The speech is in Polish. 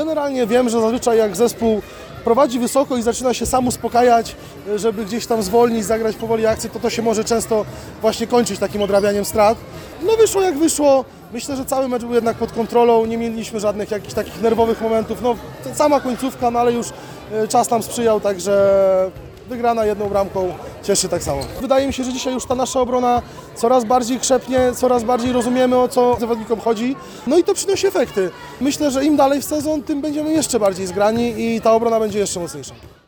Generalnie wiem, że zazwyczaj jak zespół prowadzi wysoko i zaczyna się sam uspokajać, żeby gdzieś tam zwolnić, zagrać powoli akcję, to się może często właśnie kończyć takim odrabianiem strat. No wyszło jak wyszło. Myślę, że cały mecz był jednak pod kontrolą, nie mieliśmy żadnych jakichś takich nerwowych momentów. No sama końcówka, no ale już czas nam sprzyjał, także wygrana jedną bramką cieszy tak samo. Wydaje mi się, że dzisiaj już ta nasza obrona coraz bardziej krzepnie, coraz bardziej rozumiemy, o co zawodnikom chodzi. No i to przynosi efekty. Myślę, że im dalej w sezon, tym będziemy jeszcze bardziej zgrani i ta obrona będzie jeszcze mocniejsza.